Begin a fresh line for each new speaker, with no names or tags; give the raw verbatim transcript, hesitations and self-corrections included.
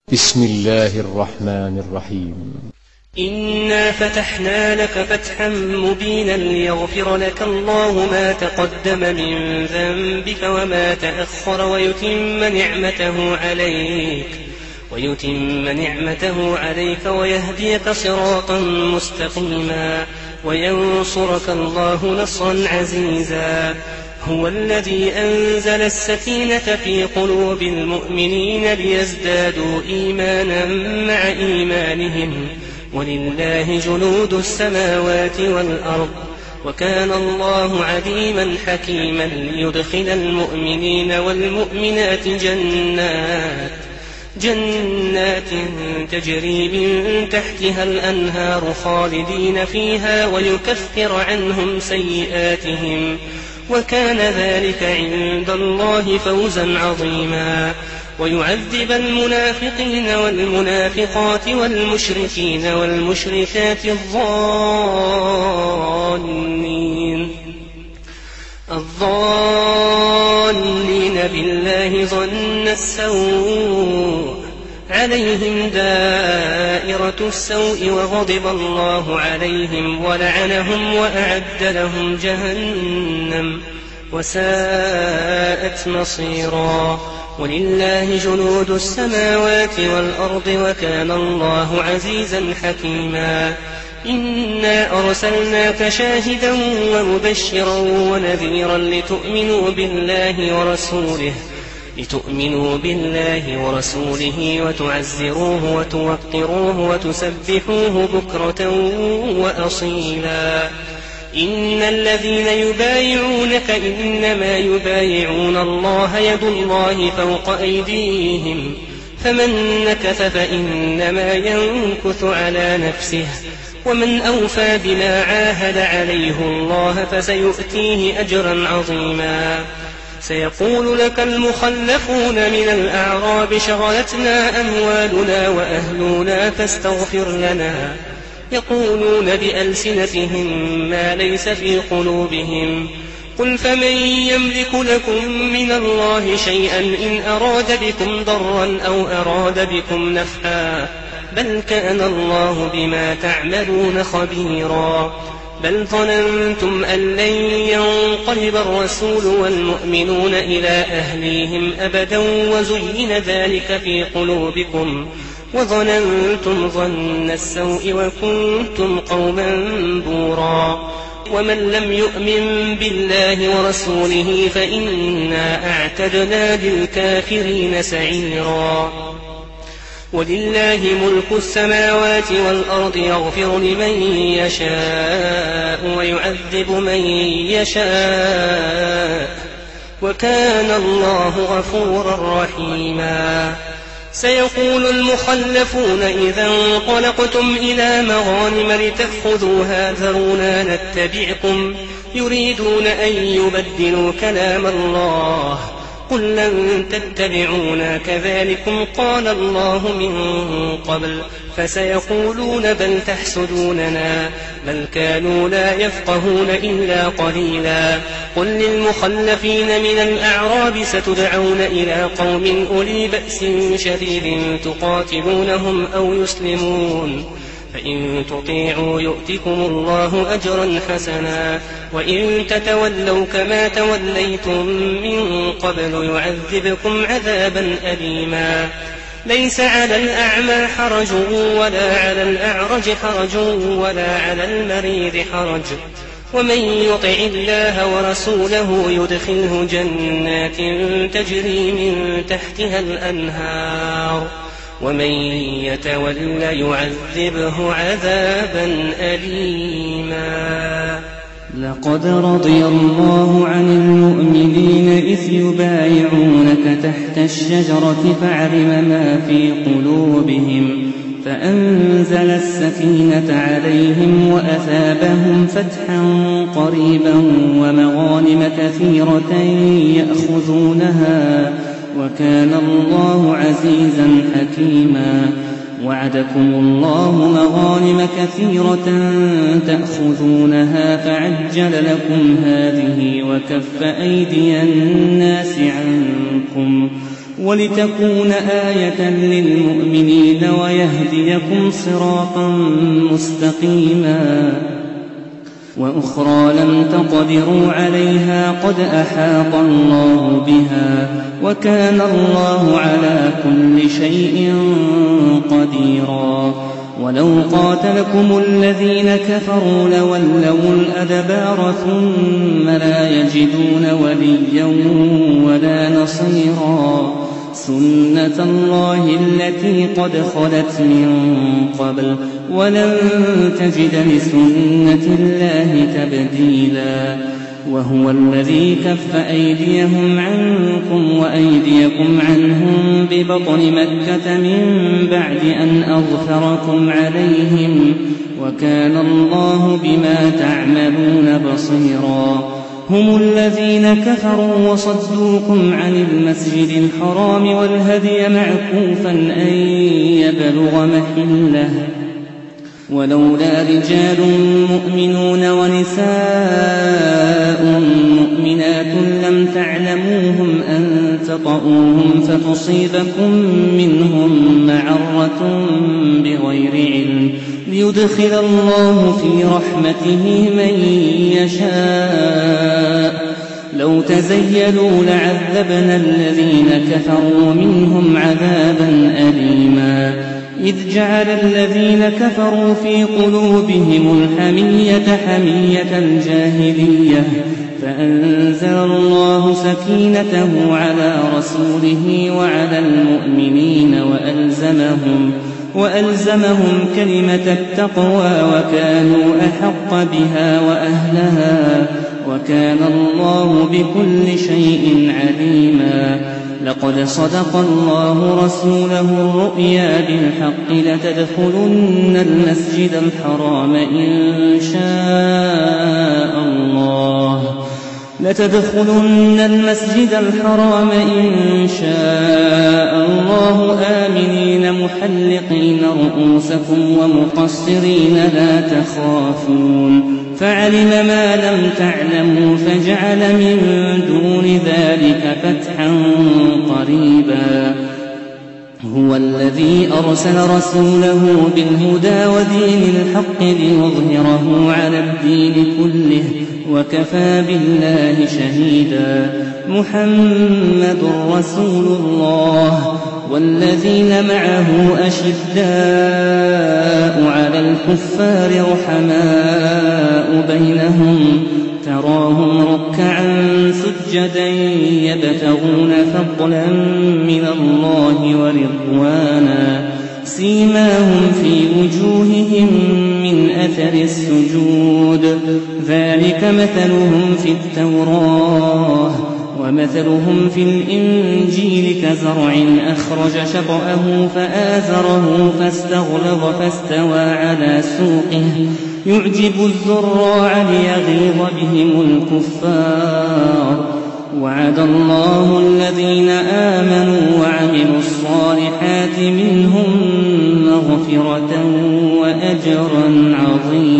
بسم الله الرحمن الرحيم.
إنا فتحنا لك فتحا مبينا ليغفر لك الله ما تقدم من ذنبك وما تأخر ويتم نعمته عليك ويتم نعمته عليك ويهديك صراطا مستقيما وينصرك الله نصرا عزيزا. هو الذي أنزل السكينة في قلوب المؤمنين ليزدادوا إيمانا مع إيمانهم ولله جنود السماوات والأرض وكان الله عليما حكيما. ليدخل المؤمنين والمؤمنات جنات جنات تجري من تحتها الأنهار خالدين فيها ويكفر عنهم سيئاتهم وكان ذلك عند الله فوزا عظيما. ويعذب المنافقين والمنافقات والمشركين والمشركات الظانين الظانين بالله ظن السوء عليهم دائرة السوء وغضب الله عليهم ولعنهم وأعد لهم جهنم وساءت مصيرا. ولله جنود السماوات والأرض وكان الله عزيزا حكيما. إنا أرسلناك شاهدا ومبشرا ونذيرا لتؤمنوا بالله ورسوله لتؤمنوا بالله ورسوله وتعزروه وتوقروه وتسبحوه بكرة وأصيلا. إن الذين يبايعونك إنما يبايعون الله يد الله فوق أيديهم فمن نكث فإنما ينكث على نفسه ومن أوفى بما عاهد عليه الله فسيؤتيه أجرا عظيما. سيقول لك المخلفون من الأعراب شغلتنا أموالنا وأهلنا فاستغفر لنا يقولون بألسنتهم ما ليس في قلوبهم قل فمن يملك لكم من الله شيئا إن أراد بكم ضرا أو أراد بكم نفعا بل كان الله بما تعملون خبيرا. بل ظننتم أن لن ينقلب الرسول والمؤمنون إلى أهليهم أبدا وزين ذلك في قلوبكم وظننتم ظن السوء وكنتم قوما بورا. ومن لم يؤمن بالله ورسوله فإنا أعتدنا للكافرين سعيرا. ولله ملك السماوات والأرض يغفر لمن يشاء ويعذب من يشاء وكان الله غفورا رحيما. سيقول المخلفون إذا انطلقتم إلى مغانم لتأخذوها ذرونا نتبعكم يريدون أن يبدلوا كلام الله قل لن تتبعونا كذلكم قال الله من قبل فسيقولون بل تحسدوننا بل كانوا لا يفقهون إلا قليلا. قل للمخلفين من الأعراب ستدعون إلى قوم أولي بأس شديد تقاتلونهم أو يسلمون فإن تطيعوا يؤتكم الله أجرا حسنا وإن تتولوا كما توليتم من قبل يعذبكم عذابا أليما. ليس على الأعمى حرج ولا على الأعرج حرج ولا على المريض حرج ومن يطع الله ورسوله يدخله جنات تجري من تحتها الأنهار ومن يتول يعذبه عذابا أليما.
لقد رضي الله عن المؤمنين إذ يبايعونك تحت الشجرة فعلم ما في قلوبهم فأنزل السكينة عليهم وأثابهم فتحا قريبا ومغانم كثيرة يأخذونها وكان الله عزيزا حكيما. وعدكم الله مغانم كثيرة تأخذونها فعجل لكم هذه وكف أيدي الناس عنكم ولتكون آية للمؤمنين ويهديكم صراطا مستقيما وأخرى لم تقدروا عليها قد أحاط الله بها وكان الله على كل شيء قديرا ولو قاتلكم الذين كفروا لولوا الأدبار ثم لا يجدون وليا ولا نصيرا سنة الله التي قد خلت من قبل ولن تجد لسنة الله تبديلا وهو الذي كف أيديهم عنكم وأيديكم عنهم ببطن مكة من بعد أن أظفركم عليهم وكان الله بما تعملون بصيرا هم الذين كفروا وصدوكم عن المسجد الحرام والهدي معكوفا أن يبلغ محله ولولا رجال مؤمنون ونساء مؤمنات لم تعلموهم أن تطؤوهم فتصيبكم منهم معرة بغير علم ليدخل الله في رحمته من يشاء لو تزيلوا لعذبنا الذين كفروا منهم عذابا أليما إذ جعل الذين كفروا في قلوبهم الحمية حمية الجاهلية فأنزل الله سكينته على رسوله وعلى المؤمنين وألزمهم, وألزمهم كلمة التقوى وكانوا أحق بها وأهلها وكان الله بكل شيء عليما لقد صدق الله رسوله الرؤيا بالحق لتدخلن المسجد الحرام إن شاء الله لتدخلن المسجد الحرام إن شاء الله آمنين محلقين رؤوسكم ومقصرين لا تخافون فعلم ما لم تعلموا فجعل من دون ذلك فتحا قريبا هو الذي أرسل رسوله بالهدى ودين الحق ليظهره على الدين كله وكفى بالله شهيدا محمد رسول الله والذين معه أشداء على الكفار رحماء بينهم تراهم ركعا سجدا يبتغون فضلا من الله ورضوانا سيماهم في وجوههم من أثر السجود ذلك مثلهم في التوراة ومثلهم في الإنجيل كزرع أخرج شطأه فآزره فاستغلظ فاستوى على سوقه يعجب الزراع ليغيظ بهم الكفار وعد الله الذين آمنوا وعملوا الصالحات منهم مغفرة وأجرا عظيما